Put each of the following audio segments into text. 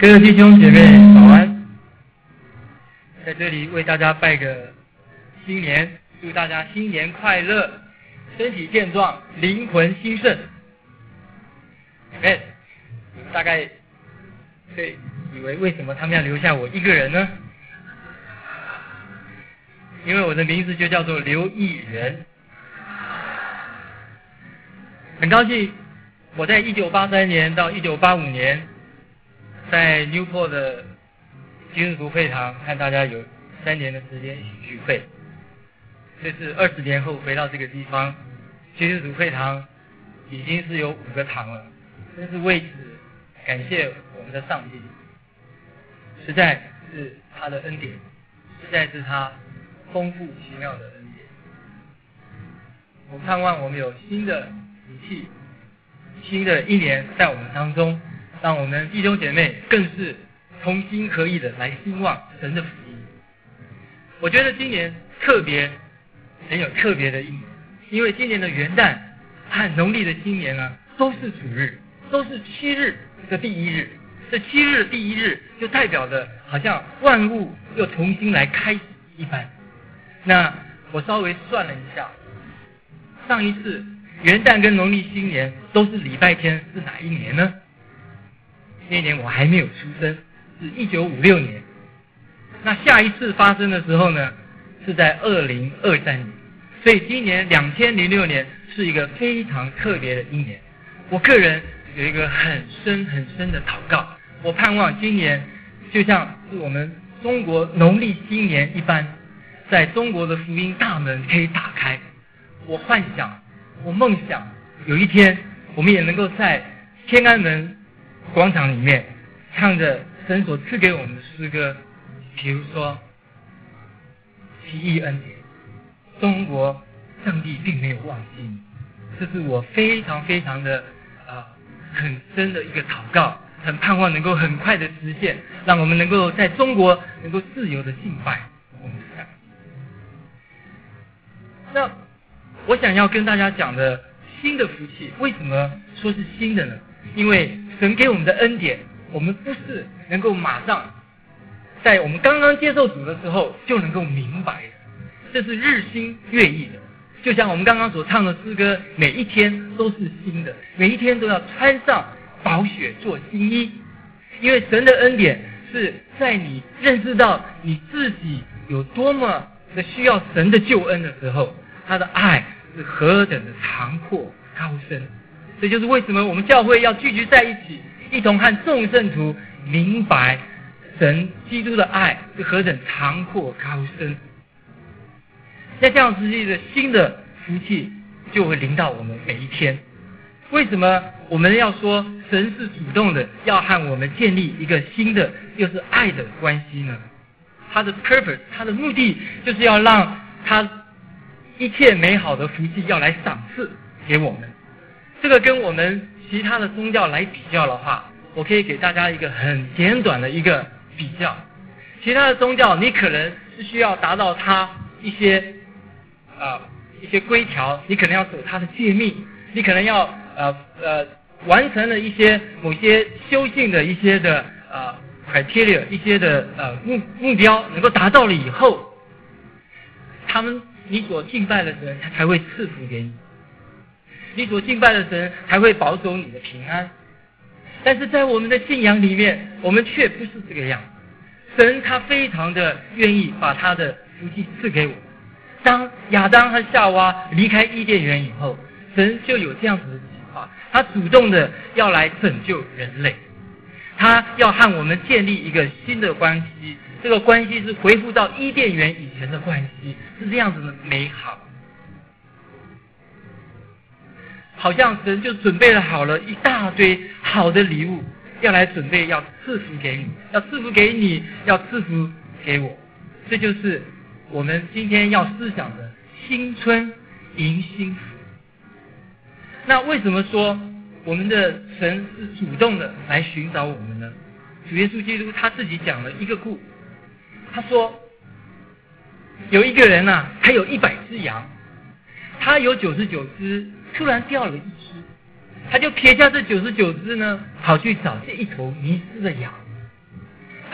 各位弟兄姐妹早安，在这里为大家拜个新年，祝大家新年快乐，身体健壮，灵魂兴盛。你们大概会以为为什么他们要留下我一个人呢？因为我的名字就叫做刘义仁。很高兴我在1983年到1985年在 Newport 的基督徒会堂和大家有3年的时间一起聚会。这是20年后回到这个地方，基督徒会堂已经是有5个堂了，真是为此感谢我们的上帝，实在是他的恩典，实在是他丰富奇妙的恩典。我盼望我们有新的福气，新的一年在我们当中，让我们弟兄姐妹更是同心合意的来兴旺神的福音。我觉得今年很有特别的意义，因为今年的元旦和农历的新年呢都是主日，都是7日的第1日。这7日的第1日就代表着好像万物又重新来开始一般。那我稍微算了一下，上一次元旦跟农历新年都是礼拜天，是哪一年呢？那年我还没有出生，是1956年。那下一次发生的时候呢，是在2023年。所以今年2006年是一个非常特别的一年。我个人有一个很深的祷告，我盼望今年就像是我们中国农历新年一般，在中国的福音大门可以打开。我幻想，我梦想，有一天我们也能够在天安门广场里面唱着神所赐给我们的诗歌，比如说奇异恩典，中国上帝并没有忘记你。这是我非常的很深的一个祷告，很盼望能够很快的实现，让我们能够在中国能够自由的敬拜我们的上帝。那我想要跟大家讲的新的福气，为什么说是新的呢？因为神给我们的恩典，我们不是能够马上在我们刚刚接受主的时候就能够明白的，这是日新月异的。就像我们刚刚所唱的诗歌，每一天都是新的，每一天都要穿上宝血做新衣。因为神的恩典是在你认识到你自己有多么的需要神的救恩的时候，他的爱是何等的长阔高深。这就是为什么我们教会要聚集在一起，一同和众圣徒明白神基督的爱是何等长阔高深。在这样子的新的福气就会临到我们每一天。为什么我们要说神是主动的要和我们建立一个新的又是爱的关系呢？他的 purpose， 他的目的就是要让他一切美好的福气要来赏赐给我们。这个跟我们其他的宗教来比较的话，我可以给大家一个很简短的一个比较。其他的宗教你可能是需要达到它一些规条，你可能要守它的诫命，你可能要完成了某些修行的一些的criteria， 一些的目标能够达到了以后，你所敬拜的神他才会赐福给你，你所敬拜的神才会保守你的平安。但是在我们的信仰里面，我们却不是这个样子。神他非常的愿意把他的福气赐给我们。当亚当和夏娃离开伊甸园以后，神就有这样子的计划，他主动的要来拯救人类，他要和我们建立一个新的关系，这个关系是恢复到伊甸园以前的关系，是这样子的美好。好像神就准备了好了一大堆好的礼物，要来准备要赐福给你，要赐福给你，要赐福给我。这就是我们今天要思想的新春迎新福。那为什么说我们的神是主动的来寻找我们呢？主耶稣基督他自己讲了一个故事，他说有一个人他有100只羊，他有99只，突然掉了1只，他就撇下这99只呢，跑去找这一头迷失的羊。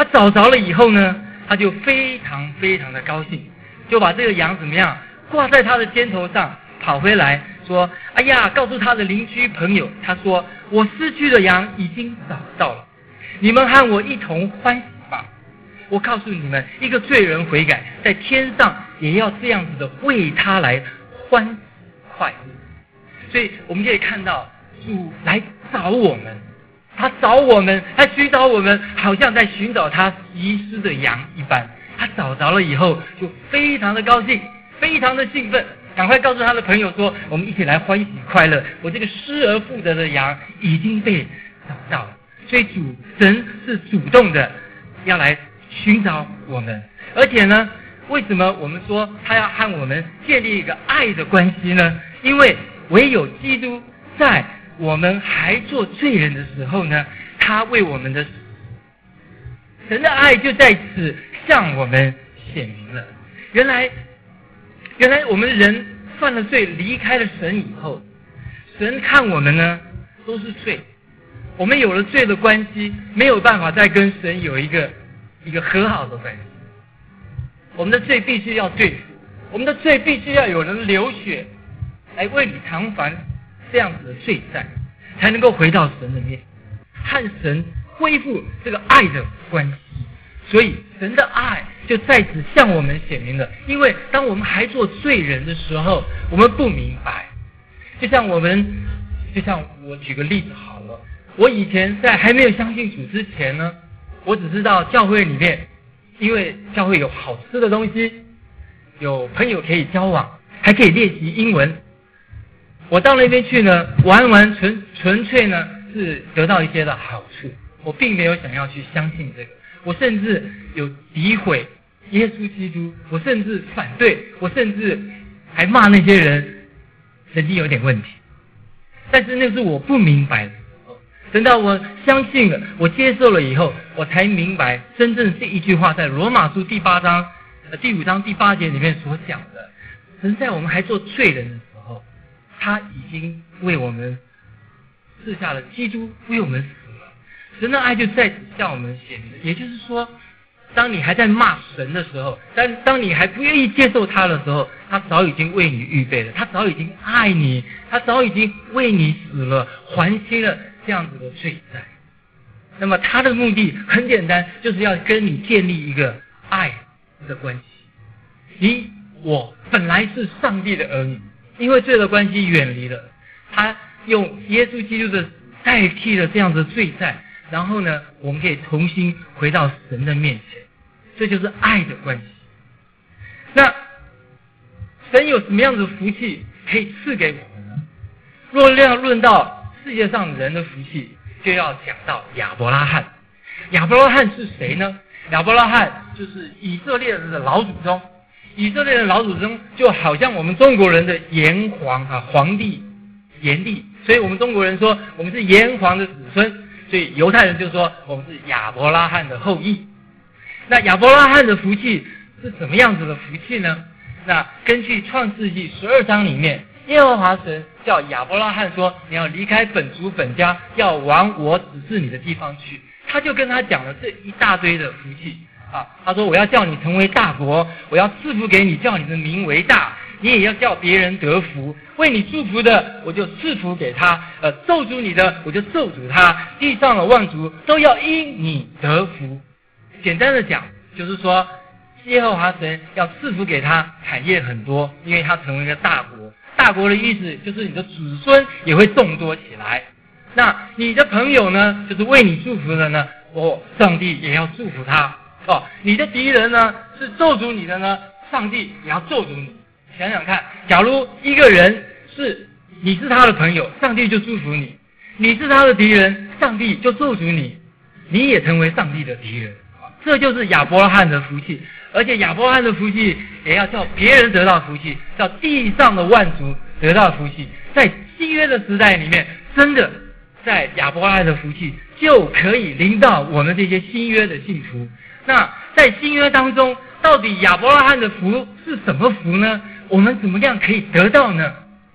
找着了以后呢，他就非常非常的高兴，就把这个羊怎么样挂在他的肩头上，跑回来说：“哎呀！”告诉他的邻居朋友，他说：“我失去的羊已经找到了，你们和我一同欢喜吧。我告诉你们，一个罪人悔改，在天上也要这样子的为他来欢喜快乐。”所以我们可以看到，主来找我们，他找我们，他寻找我们，好像在寻找他遗失的羊一般。他找着了以后，就非常的高兴，非常的兴奋，赶快告诉他的朋友说：“我们一起来欢喜快乐！我这个失而复得的羊已经被找到了。”所以神是主动的要来寻找我们，而且呢，为什么我们说他要和我们建立一个爱的关系呢？因为唯有基督在我们还做罪人的时候呢，他为我们的神的爱就在此向我们显明了。原来我们人犯了罪，离开了神以后，神看我们呢都是罪，我们有了罪的关系，没有办法再跟神有一个和好的关系。我们的罪必须要对付，我们的罪必须要有人流血来为你偿还这样子的罪债，才能够回到神的面，和神恢复这个爱的关系。所以神的爱就在此向我们显明了。因为当我们还做罪人的时候，我们不明白。就像我举个例子好了，我以前在还没有相信主之前呢，我只知道教会里面，因为教会有好吃的东西，有朋友可以交往，还可以练习英文。我到那边去呢，纯粹呢是得到一些的好处，我并没有想要去相信这个。我甚至有诋毁耶稣基督，我甚至反对，我甚至还骂那些人神经有点问题。但是那是我不明白的时候，等到我相信了，我接受了以后，我才明白真正这一句话在罗马书第5章第8节里面所讲的，神在我们还做罪人的时候，他已经为我们赐下了基督，为我们死了。神的爱就在此向我们显明。也就是说，当你还在骂神的时候，当你还不愿意接受他的时候，他早已经为你预备了，他早已经爱你，他早已经为你死了，还清了这样子的罪债。那么他的目的很简单，就是要跟你建立一个爱的关系。我本来是上帝的儿女，因为罪的关系远离了，他用耶稣基督的代替了这样的罪债，然后呢，我们可以重新回到神的面前，这就是爱的关系。那神有什么样的福气可以赐给我们呢？若要论到世界上人的福气，就要讲到亚伯拉罕。亚伯拉罕是谁呢？亚伯拉罕就是以色列人的老祖宗。以色列人的老祖宗就好像我们中国人的炎黄皇帝炎帝，所以我们中国人说我们是炎黄的子孙，所以犹太人就说我们是亚伯拉罕的后裔。那亚伯拉罕的福气是什么样子的福气呢？那根据创世纪12章里面，耶和华神叫亚伯拉罕说，你要离开本族本家，要往我指示你的地方去。他就跟他讲了这一大堆的福气他说我要叫你成为大国，我要赐福给你，叫你的名为大，你也要叫别人得福。为你祝福的，我就赐福给他；咒诅你的，我就咒诅他。地上的万族都要因你得福。简单的讲，就是说耶和华神要赐福给他，产业很多，因为他成为一个大国。大国的意思就是你的子孙也会众多起来。那你的朋友呢，就是为你祝福的呢，上帝也要祝福他。你的敌人呢是咒诅你的呢，上帝也要咒诅你。想想看，假如一个人你是他的朋友，上帝就祝福你；你是他的敌人，上帝就咒诅你，你也成为上帝的敌人。这就是亚伯拉罕的福气。而且亚伯拉罕的福气也要叫别人得到福气，叫地上的万族得到福气。在新约的时代里面，真的在亚伯拉罕的福气就可以临到我们这些新约的信徒。那在新约当中，到底亚伯拉罕的福是什么福呢？我们怎么样可以得到呢？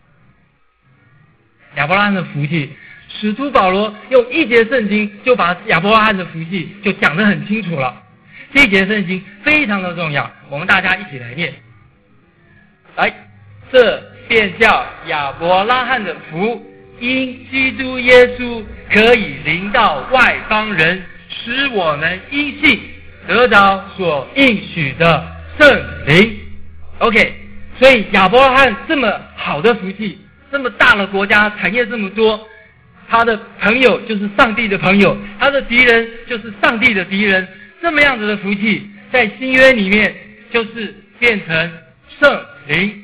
亚伯拉罕的福气，使徒保罗用一节圣经就把亚伯拉罕的福气就讲得很清楚了。 这一节圣经非常的重要，我们大家一起来念。来，这便叫亚伯拉罕的福，因基督耶稣可以临到外邦人，使我们因信得着所应许的圣灵。OK， 所以亚伯拉罕这么好的福气，这么大的国家，产业这么多，他的朋友就是上帝的朋友，他的敌人就是上帝的敌人，这么样子的福气，在新约里面就是变成圣灵。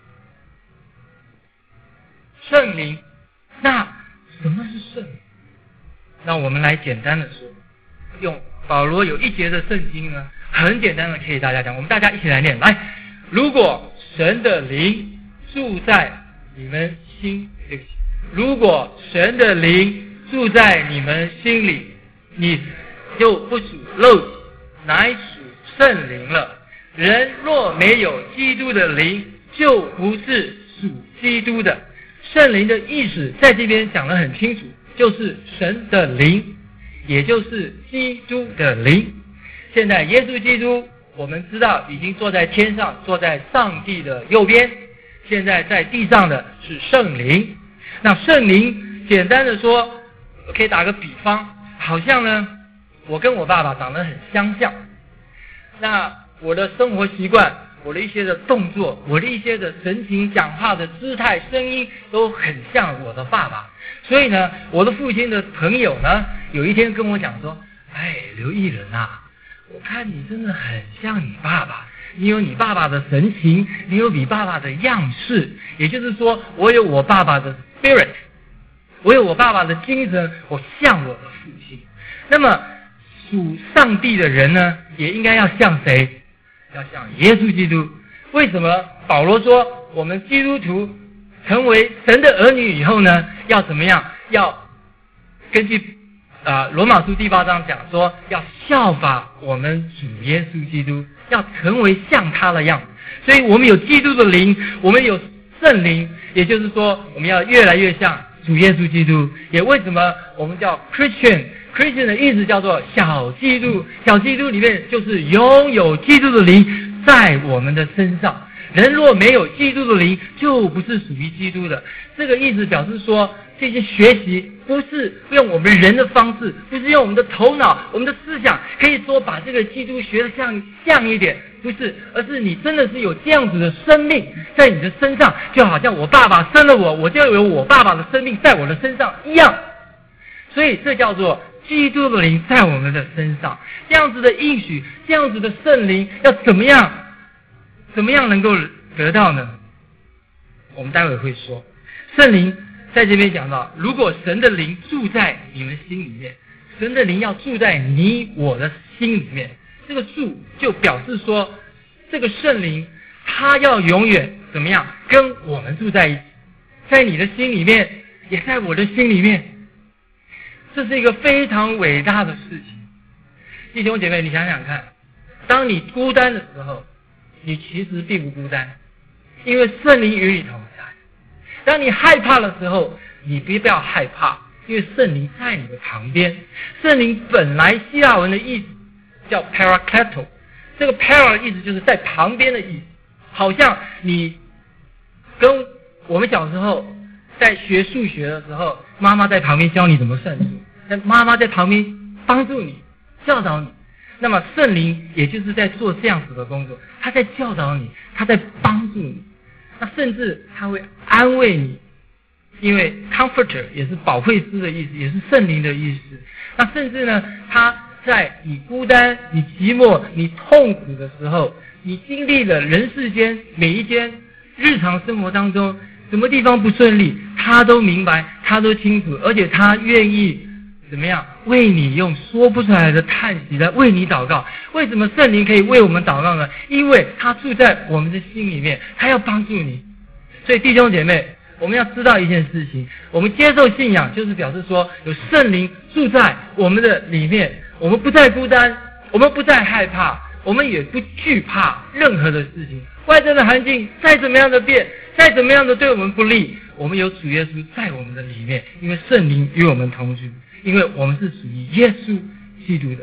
圣灵，那什么是圣灵？那我们来简单的说，用保罗有一节的圣经呢，很简单的可以大家讲，我们大家一起来念。来，如果神的灵住在你们心，如果神的灵住在你们心里，你就不属肉体，乃属圣灵了。人若没有基督的灵，就不是属基督的。圣灵的意思在这边讲得很清楚，就是神的灵，也就是基督的灵。现在耶稣基督我们知道已经坐在天上，坐在上帝的右边，现在在地上的是圣灵。那圣灵简单的说，可以打个比方，好像呢我跟我爸爸长得很相像，那我的生活习惯，我的一些的动作，我的一些的神情、讲话的姿态、声音都很像我的爸爸。所以呢，我的父亲的朋友呢，有一天跟我讲说，刘义仁啊，我看你真的很像你爸爸，你有你爸爸的神情，你有你爸爸的样式，也就是说，我有我爸爸的 spirit， 我有我爸爸的精神，我像我的父亲。那么属上帝的人呢，也应该要像谁？要像耶稣基督。为什么保罗说我们基督徒成为神的儿女以后呢，要怎么样？要根据罗马书第8章讲说，要效法我们主耶稣基督，要成为像他的样子。所以我们有基督的灵，我们有圣灵，也就是说我们要越来越像主耶稣基督。也为什么我们叫 Christian 的意思叫做小基督，小基督里面就是拥有基督的灵在我们的身上。人若没有基督的灵，就不是属于基督的。这个意思表示说，这些学习不是用我们人的方式，不是用我们的头脑、我们的思想，可以说把这个基督学得像一点，不是，而是你真的是有这样子的生命在你的身上，就好像我爸爸生了我，我就有我爸爸的生命在我的身上一样。所以这叫做基督的灵在我们的身上，这样子的应许，这样子的圣灵要怎么样能够得到呢？我们待会会说。圣灵在这边讲到，如果神的灵住在你们心里面，神的灵要住在你我的心里面，这个住就表示说，这个圣灵他要永远怎么样跟我们住在一起，在你的心里面，也在我的心里面。这是一个非常伟大的事情。弟兄姐妹，你想想看，当你孤单的时候，你其实并不孤单，因为圣灵与你同在。当你害怕的时候，你不要害怕，因为圣灵在你的旁边。圣灵本来希腊文的意思叫 parakleto， 这个 para 的意思就是在旁边的意思，好像你跟我们小时候在学数学的时候，妈妈在旁边教你怎么算数，妈妈在旁边帮助你、教导你。那么圣灵也就是在做这样子的工作，他在教导你，他在帮助你，那甚至他会安慰你，因为 comforter 也是保惠师的意思，也是圣灵的意思。那甚至呢，他在你孤单、你寂寞、你痛苦的时候，你经历了人世间每一件日常生活当中什么地方不顺利，他都明白，他都清楚，而且他愿意怎么样为你用说不出来的叹息来为你祷告。为什么圣灵可以为我们祷告呢？因为他住在我们的心里面，他要帮助你。所以弟兄姐妹，我们要知道一件事情，我们接受信仰就是表示说有圣灵住在我们的里面，我们不再孤单，我们不再害怕，我们也不惧怕任何的事情。外在的环境再怎么样的变，再怎么样的对我们不利，我们有主耶稣在我们的里面，因为圣灵与我们同居，因为我们是属于耶稣基督的。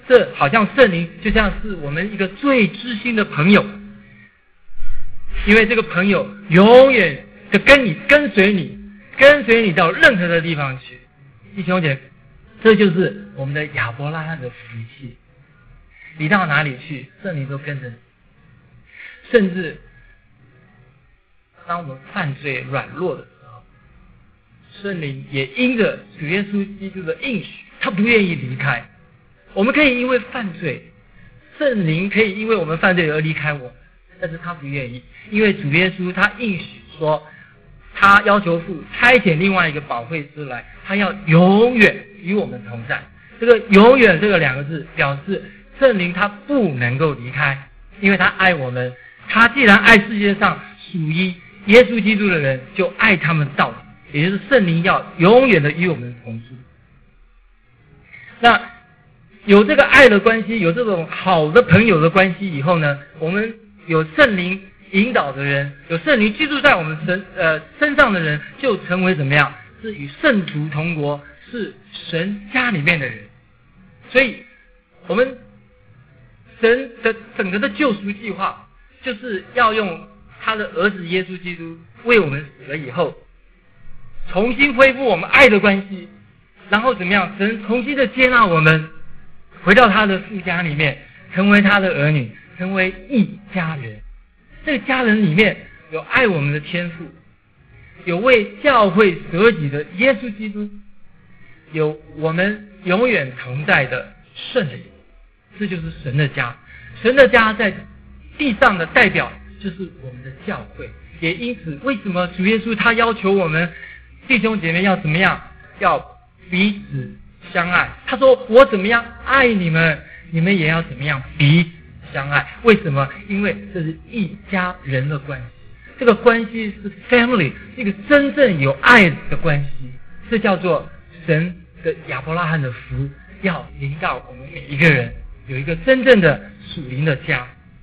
这好像圣灵就像是我们一个最知心的朋友，因为这个朋友永远就跟随你到任何的地方去。弟兄姐，这就是我们的亚伯拉罕的福气。你到哪里去，圣灵都跟着你。甚至当我们犯罪软弱的时候，圣灵也因着主耶稣基督的应许，他不愿意离开。我们可以因为犯罪，圣灵可以因为我们犯罪而离开我们，但是他不愿意，因为主耶稣他应许说，他要求父差遣另外一个保惠师来，他要永远与我们同在。这个永远这个两个字表示圣灵他不能够离开，因为他爱我们。他既然爱世界上属于耶稣基督的人，就爱他们到底，也就是圣灵要永远的与我们同住。那有这个爱的关系，有这种好的朋友的关系以后呢，我们有圣灵引导的人，有圣灵居住在我们身上的人，就成为怎么样？是与圣徒同国，是神家里面的人。所以我们神的整个的救赎计划，就是要用他的儿子耶稣基督为我们死了以后，重新恢复我们爱的关系，然后怎么样？神重新的接纳我们，回到他的父家里面，成为他的儿女，成为一家人。这个家人里面有爱我们的天父，有为教会舍己的耶稣基督，有我们永远同在的圣灵。这就是神的家。神的家在地上的代表就是我们的教会。也因此，为什么主耶稣他要求我们弟兄姐妹要怎么样？要彼此相爱。他说，我怎么样爱你们，你们也要怎么样彼此相爱。为什么？因为这是一家人的关系，这个关系是 family， 一个真正有爱的关系。这叫做神的亚伯拉罕的福，要临到我们每一个人，有一个真正的属灵的家。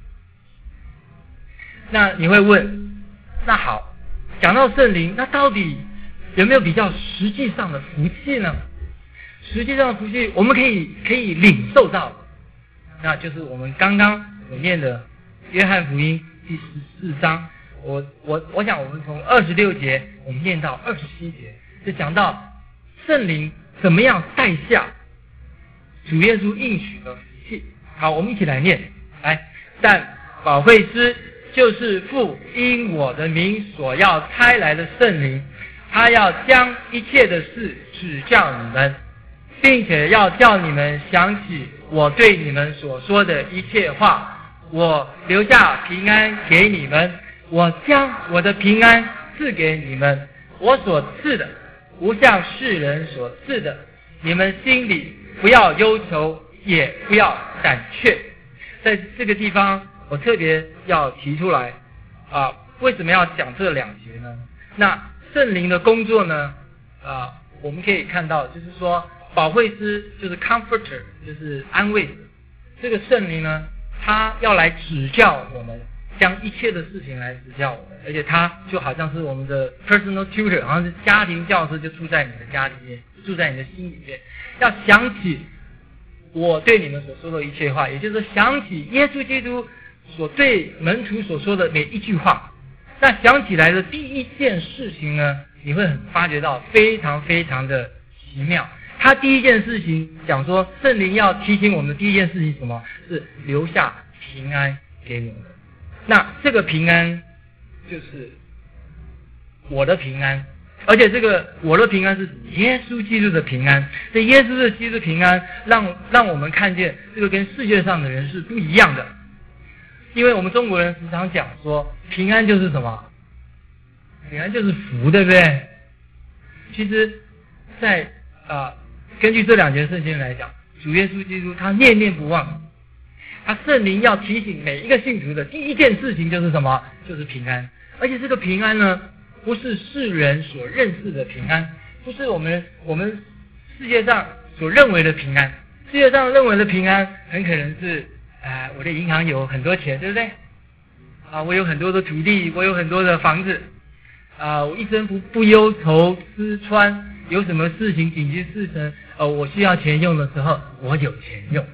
那你会问，那好，讲到圣灵，那到底有没有比较实际上的福气呢？实际上的福气我们可以领受到，那就是我们刚刚所念的约翰福音第14章。我想我们从26节我们念到27节，就讲到圣灵怎么样带下主耶稣应许的福气。好，我们一起来念。来，但保惠师就是父因我的名所要差来的圣灵，他要将一切的事指教你们，并且要叫你们想起我对你们所说的一切话。我留下平安给你们，我将我的平安赐给你们，我所赐的不像世人所赐的，你们心里不要忧愁，也不要胆怯。在这个地方我特别要提出来为什么要讲这两节呢？那圣灵的工作呢我们可以看到，就是说保惠师就是 comforter， 就是安慰者。这个圣灵呢，他要来指教我们，将一切的事情来指教我们，而且他就好像是我们的 personal tutor， 好像是家庭教师，就住在你的家里面，住在你的心里面。要想起我对你们所说的一切话，也就是想起耶稣基督所对门徒所说的每一句话。那想起来的第一件事情呢，你会很发觉到非常非常的奇妙。他第一件事情讲说，圣灵要提醒我们的第一件事情是什么？是留下平安给我们。那这个平安就是我的平安，而且这个我的平安是耶稣基督的平安。这耶稣的基督平安让我们看见这个跟世界上的人是不一样的。因为我们中国人时常讲说，平安就是什么？平安就是福，对不对？其实在根据这两件事情来讲，主耶稣基督他念念不忘，他圣灵要提醒每一个信徒的第一件事情就是什么？就是平安。而且这个平安呢，不是世人所认识的平安，不是我们世界上所认为的平安。世界上认为的平安很可能是我的银行有很多钱，对不对？我有很多的土地，我有很多的房子，我一生不忧愁吃穿，有什么事情紧急事情我需要钱用的时候，我有钱用。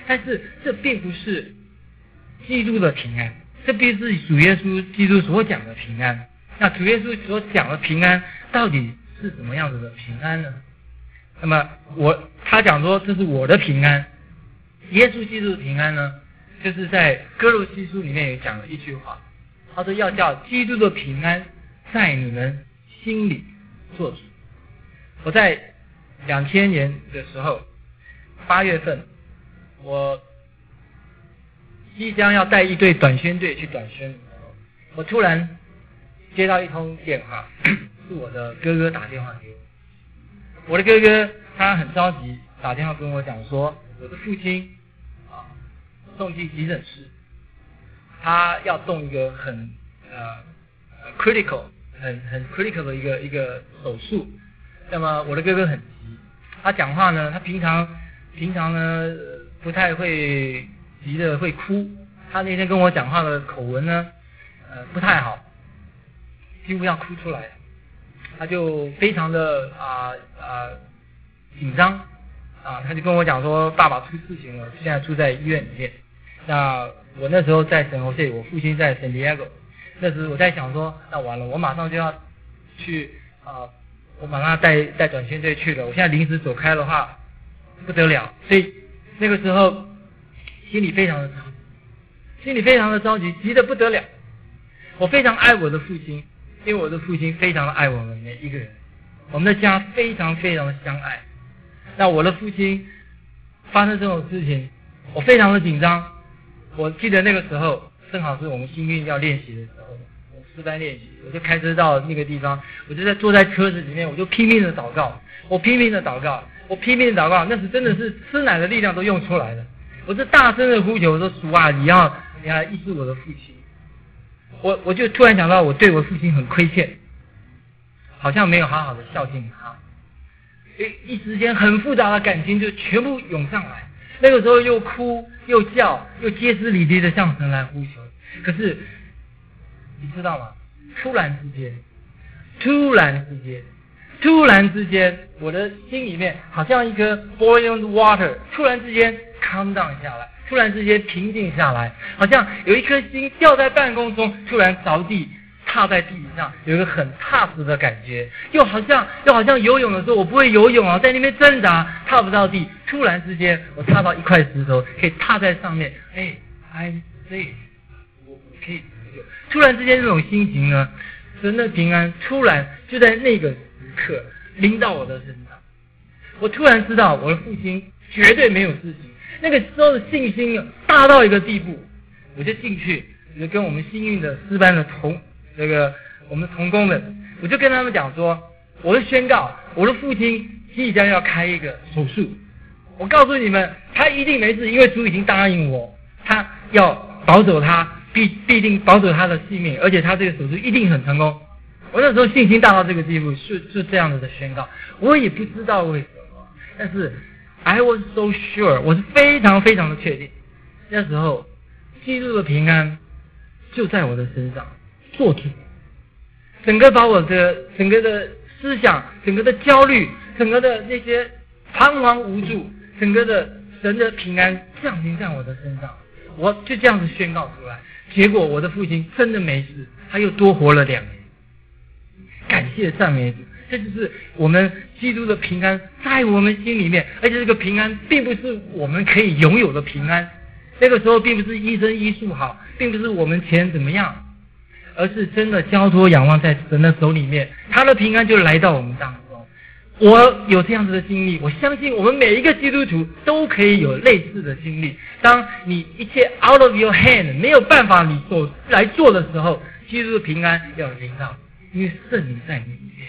但是这并不是基督的平安，这并不是主耶稣基督所讲的平安。那主耶稣所讲的平安到底是什么样子的平安呢？那么他讲说这是我的平安，耶稣基督的平安呢，就是在哥罗西书里面有讲了一句话，他说要叫基督的平安在你们心里做主。我在2000年的时候8月份，我即将要带一队短宣队去短宣，我突然接到一通电话，是我的哥哥打电话给我。我的哥哥他很着急，打电话跟我讲说，我的父亲送进急诊室，他要动一个很critical 很 critical 的一个手术。那么我的哥哥很急，他讲话呢，他平常呢不太会急的会哭，他那天跟我讲话的口吻呢不太好，几乎要哭出来，他就非常的紧张他就跟我讲说爸爸出事情了，现在住在医院里面。那我那时候在圣何塞，我父亲在圣地亚哥，那时我在想说，那完了，我马上就要去我马上带短宣队去了，我现在临时走开的话不得了，所以那个时候心里非常的着急，急得不得了。我非常爱我的父亲，因为我的父亲非常的爱我们每一个人，我们的家非常非常的相爱。那我的父亲发生这种事情，我非常的紧张。我记得那个时候正好是我们新运要练习的时候，我诗班练习，我就开车到那个地方，我就坐在车子里面，我就拼命的祷告，那时真的是吃奶的力量都用出来了。我就大声的呼求，我说主啊，你要医治我的父亲。我就突然想到，我对我父亲很亏欠，好像没有好好的孝敬他，一时间很复杂的感情就全部涌上来。那个时候又哭又叫，又歇斯底里的向神来呼求。可是你知道吗？突然之间，我的心里面好像一颗 boiling water， 突然之间 calm down 下来，突然之间平静下来，好像有一颗心掉在半空中，突然着地，踏在地上，有一个很踏实的感觉，又好像游泳的时候我不会游泳在那边挣扎，踏不到地，突然之间我踏到一块石头，可以踏在上面，I'm safe， 我可以突然之间这种心情呢，神的平安突然就在那个时刻临到我的身上。我突然知道我的父亲绝对没有事情，那个时候的信心大到一个地步，我就进去，我就跟我们新运的诗班的我们同工们，我就跟他们讲说，我就宣告我的父亲即将要开一个手术，我告诉你们，他一定没事，因为主已经答应我，他要保守他，必定保守他的性命，而且他这个手术一定很成功。我那时候信心大到这个地步，是这样子的宣告，我也不知道为什么，但是 I was so sure， 我是非常非常的确定，那时候基督的平安就在我的身上做主，整个把我的整个的思想，整个的焦虑，整个的那些彷徨无助，整个的神的平安降临在我的身上，我就这样子宣告出来。结果我的父亲真的没事，他又多活了2年。感谢赞美主，这就是我们基督的平安在我们心里面，而且这个平安并不是我们可以拥有的平安，那个时候并不是医生医术好，并不是我们钱怎么样，而是真的交托仰望在神的手里面，他的平安就来到我们当中。我有这样子的经历，我相信我们每一个基督徒都可以有类似的经历。当你一切 out of your hand 没有办法你所来做的时候，基督的平安要临到，因为圣灵在你里面。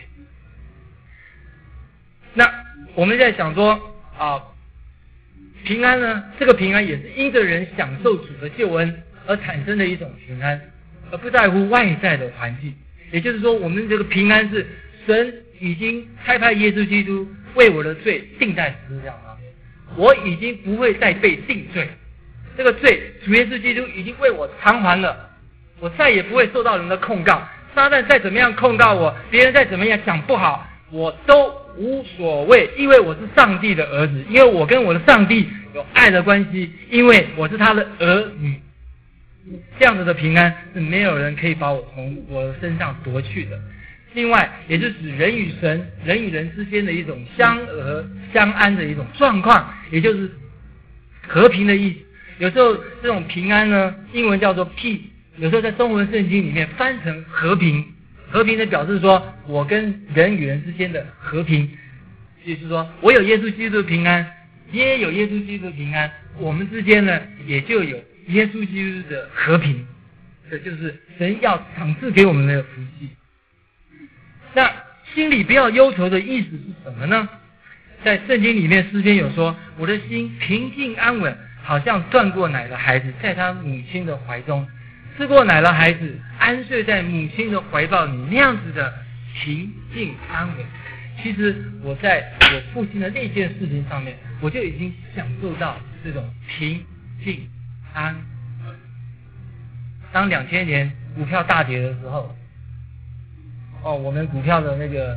那我们在想说平安呢，这个平安也是因着人享受主的救恩而产生的一种平安，而不在乎外在的环境。也就是说，我们这个平安是神已经差派耶稣基督为我的罪定在十字架上面，我已经不会再被定罪，这个罪主耶稣基督已经为我偿还了，我再也不会受到人的控告，撒旦再怎么样控告我，别人再怎么样讲不好，我都无所谓，因为我是上帝的儿子，因为我跟我的上帝有爱的关系，因为我是他的儿女。这样子的平安是没有人可以把我从我身上夺去的。另外，也就是指人与神、人与人之间的一种相合相安的一种状况，也就是和平的意思。有时候这种平安呢，英文叫做 peace， 有时候在中文圣经里面翻成和平。和平的表示说，我跟人与人之间的和平，也就是说，我有耶稣基督的平安，也有耶稣基督的平安，我们之间呢也就有耶稣基督的和平。这就是神要赏赐给我们的福气。那心里不要忧愁的意思是什么呢？在圣经里面，诗篇有说，我的心平静安稳，好像断过奶的孩子在他母亲的怀中。吃过奶的孩子安睡在母亲的怀抱里，那样子的平静安稳。其实我在我父亲的那件事情上面，我就已经享受到这种平静安稳。当2000年股票大跌的时候，我们股票的那个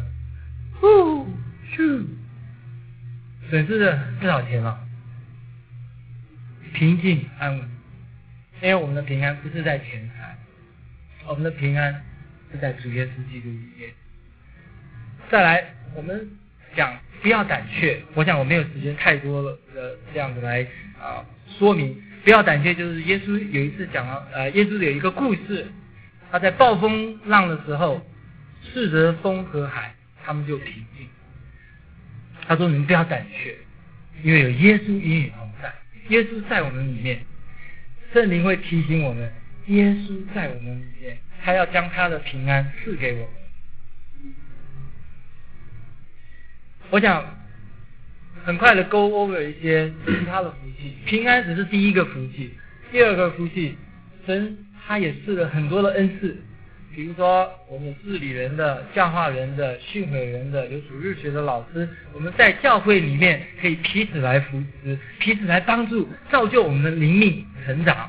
损失了多少钱啊？平静安稳。因为我们的平安不是在钱财，我们的平安是在主耶稣基督里面。再来，我们讲不要胆怯，我想我没有时间太多的这样子来说明。不要胆怯，就是耶稣有一次讲了，耶稣有一个故事，他在暴风浪的时候，斥责风和海，他们就平静。他说：“你们不要胆怯，因为有耶稣与你同在，耶稣在我们里面。”圣灵会提醒我们，耶稣在我们里面，他要将他的平安赐给我们。我想很快的 go over 一些其他的福气，平安只是第一个福气。第二个福气，神他也赐了很多的恩赐，比如说我们有治理人的、教化人的、训诲人的，有主日学的老师，我们在教会里面可以彼此来扶持，彼此来帮助，造就我们的灵命成长。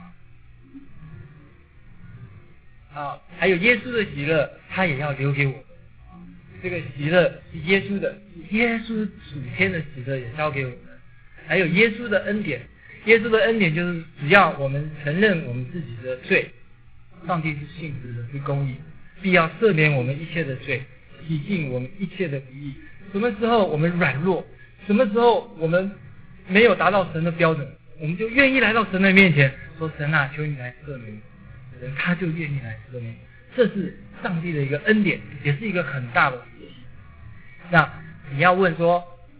还有耶稣的喜乐，他也要留给我们。这个喜乐是耶稣的，是耶稣属天的喜乐也交给我们。还有耶稣的恩典，耶稣的恩典就是只要我们承认我们自己的罪，上帝是信实的，是公义，必要赦免我们一切的罪，洗净我们一切的不义。什么时候我们软弱，什么时候我们没有达到神的标准，我们就愿意来到神的面前，说神啊，求你来赦免我。神他就愿意来赦免。这是上帝的一个恩典，也是一个很大的福气。那你要问说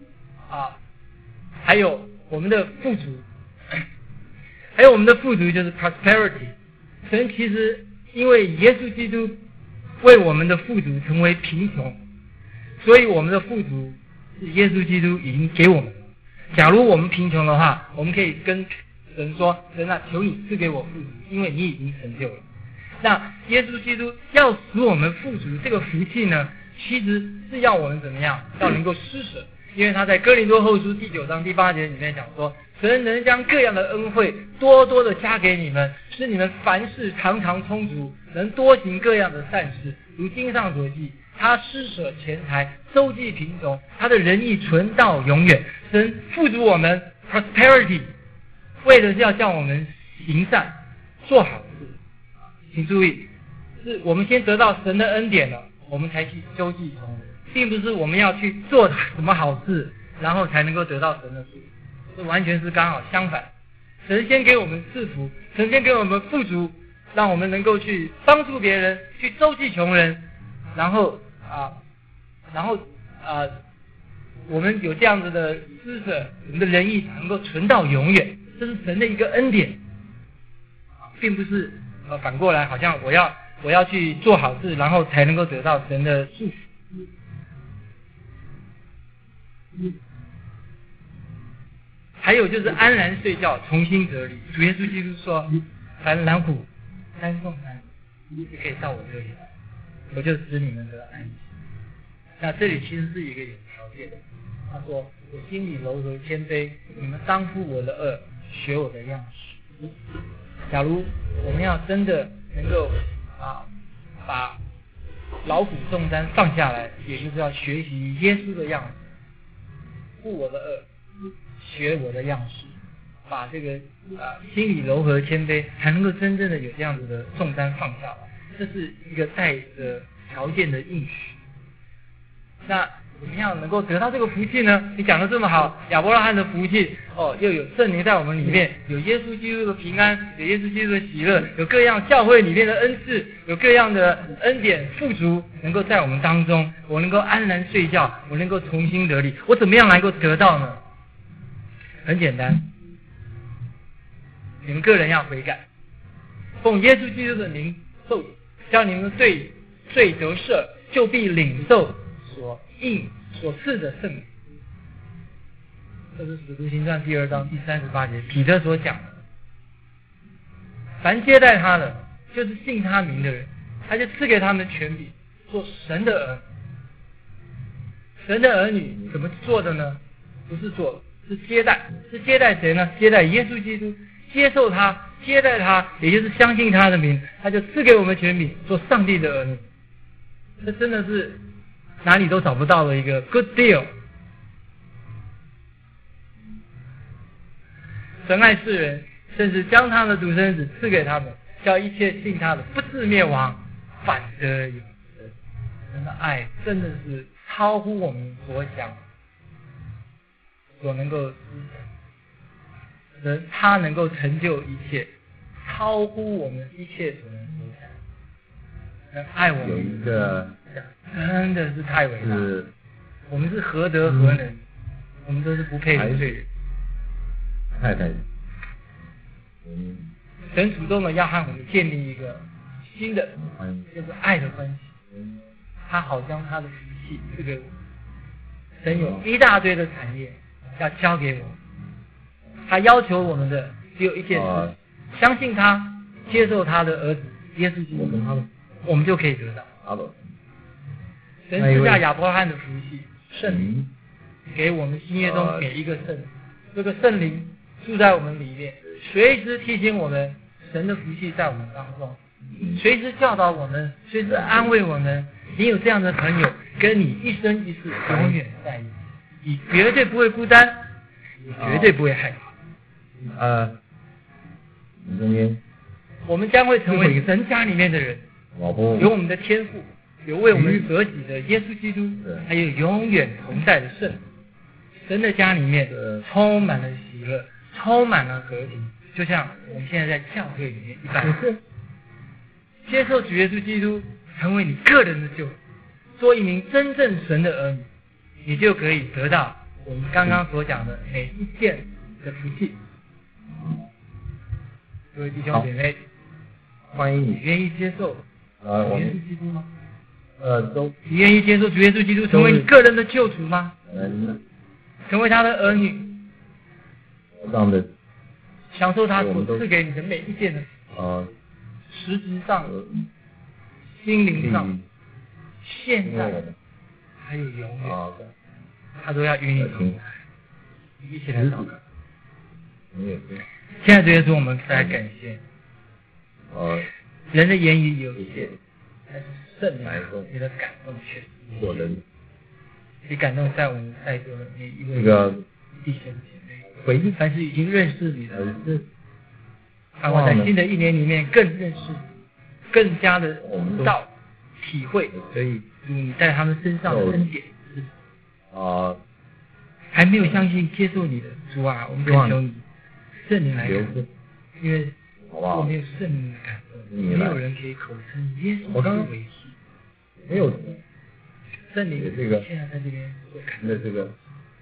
还有我们的富足，还有我们的富足就是 prosperity。神其实因为耶稣基督为我们的富足成为贫穷，所以我们的富足是耶稣基督已经给我们了。假如我们贫穷的话，我们可以跟神说，神啊，求你赐给我富足，因为你已经成就了。那耶稣基督要使我们富足，这个福气呢，其实是要我们怎么样？要能够施舍。因为他在哥林多后书第9章第8节里面讲说，神能将各样的恩惠多多的加给你们，使你们凡事常常充足，能多行各样的善事。如经上所记，他施舍钱财，周济贫穷，他的仁义存到永远。神富足我们 prosperity， 为的是要叫我们行善做好事。请注意，是我们先得到神的恩典了，我们才去周济穷人，并不是我们要去做什么好事，然后才能够得到神的祝福。这完全是刚好相反。神先给我们赐福，神先给我们富足，让我们能够去帮助别人，去周济穷人，然后我们有这样子的施舍，我们的仁义能够存到永远，这是神的一个恩典，并不是反过来，好像我要去做好事，然后才能够得到神的祝福。还有就是安然睡觉，重新得力。主耶稣基督说，凡劳苦担重担，就可以到我这里来，我就使你们得安息。那这里其实是一个有条件的，他说，我心里柔和谦卑，你们当负我的恶，学我的样式。假如我们要真的能够把劳苦重担放下来，也就是要学习耶稣的样子，负我的恶，学我的样式， 把这个心里柔和谦卑，才能够真正的有这样子的重担放下来。这是一个带着条件的应许。那怎么样能够得到这个福气呢？你讲的这么好，亚伯拉罕的福气又有圣灵在我们里面，有耶稣基督的平安，有耶稣基督的喜乐，有各样教会里面的恩赐，有各样的恩典富足，能够在我们当中，我能够安然睡觉，我能够重新得力。我怎么样能够得到呢？很简单，你们个人要悔改，奉耶稣基督的名受洗，叫你们对罪得赦，就必领受所赐的圣灵。这是使徒行传第2章第38节彼得所讲的。凡接待他的，就是信他名的人，他就赐给他们权柄，做神的儿女。神的儿女怎么做的呢？不是做，是接待。是接待谁呢？接待耶稣基督，接受他，接待他，也就是相信他的名，他就赐给我们权柄，做上帝的儿女。这真的是哪里都找不到的一个 good deal。 神爱世人，甚至将他的独生子赐给他们，叫一切信他的不至灭亡，反得永生。神的爱真的是超乎我们所想所能够思想，神他能够成就一切，超乎我们一切所能所想。爱我们有一个真的是太伟大了，我们是何德何能，我们都是不配的罪人。 太太， 神主动的要和我们建立一个新的，就是爱的关系。他好将他的福气赐给我们。神有一大堆的产业要交给我们，他要求我们的只有一件事，相信他，接受他的儿子耶稣基督，我们就可以得到。神赐下亚伯拉罕的福气，圣灵给我们新约中每一个圣灵，这个圣灵住在我们里面，随时提醒我们神的福气在我们当中，随时教导我们，随时安慰我们。你有这样的朋友，跟你一生一世永远在一起，你绝对不会孤单，你绝对不会害怕。 中间我们将会成为神家里面的人，有我们的天父，有为我们舍己的耶稣基督，还有永远同在的圣。神的家里面充满了喜乐，充满了和平，就像我们现在在教会里面一般。接受主耶稣基督成为你个人的救主，做一名真正神的儿女，你就可以得到我们刚刚所讲的每一件的福气。各位弟兄姐妹， 欢迎你愿意接受主耶稣基督吗？你愿意接受主耶稣基督成为你个人的救主吗？成为他的儿女， 这样的享受他所赐给你的每一件的实质上、心灵上、现在还有永远，他都要与你同在。一起来祷告。现在主耶稣，我们再来感谢。人的言语有限，但是圣灵你的感动却是无限。你感动在我们在座的每一位弟兄姐妹，回忆凡是已经认识你的人，让我在新的一年里面更认识你，更加的知道体会，所以你在他们身上的恩典是还没有相信接受你的主啊，我们恳求你圣灵来感动，因为我没有圣灵的感动，没有人可以口称耶稣是为是， 没有圣灵这个现在在这边所感的这个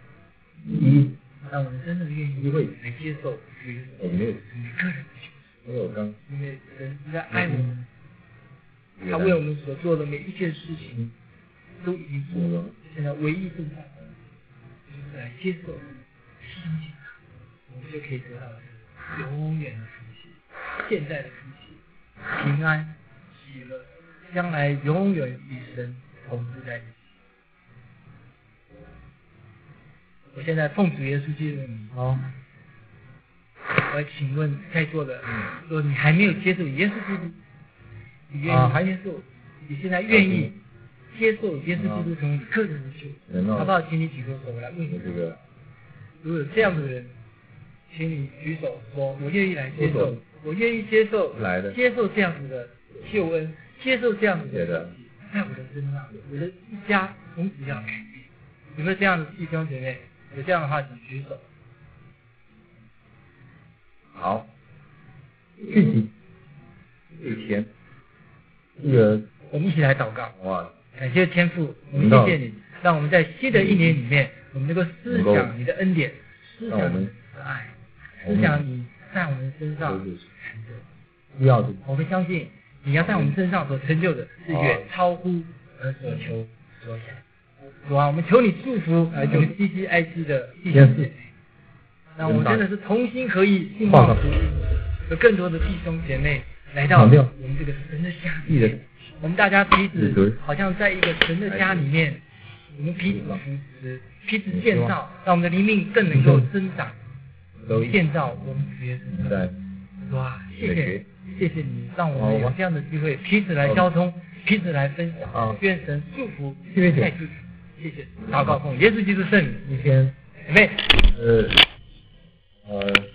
让我们真的愿意来接受主耶稣没有你个人的救赎， 没有刚， 因为神在爱我们，他为我们所做的每一件事情都已经做了，现在唯一正在的就是来接受相信他，我们就可以得到永远的福气，现在的福气，平安喜乐，将来永远与神同住在一起。我现在奉主耶稣基督的名，我请问在座的，说你还没有接受耶稣基督，你愿意接受？你现在愿意接受耶稣基督成为你个人的救主？好不好？请你举个手来问一下。如果有这样的人， 请你举手说，我愿意来接受，我愿意接受来的， 接受这样子的救恩，接受这样子的的在我的身上，我的一家从此要改变。有没有这样的弟兄姐妹？有这样的话，请举手。 好，具体以前这个我们一起来祷告。 哇， 感谢天父，我们谢谢你，让我们在新的一年里面，我们能够思想你的恩典，思想你的爱，思想你在我们身上需要的。 我们相信你要在我们身上所成就的是远超乎我们所求所想。主啊，我们求你祝福我们CCIC 的弟兄姐妹，让我们真的是同心合意兴旺福音，有更多的弟兄姐妹来到我们这个神的家里面，我们大家彼此好像在一个神的家里面，我们彼此扶持，彼此建造，让我们的灵命更能够增长，建造我们主耶稣。主啊，谢谢你，让我们有这样的机会，彼此来交通，彼此来分享，愿神祝福太祝福。谢谢，祷告奉耶稣基督圣名， 一天， 妹。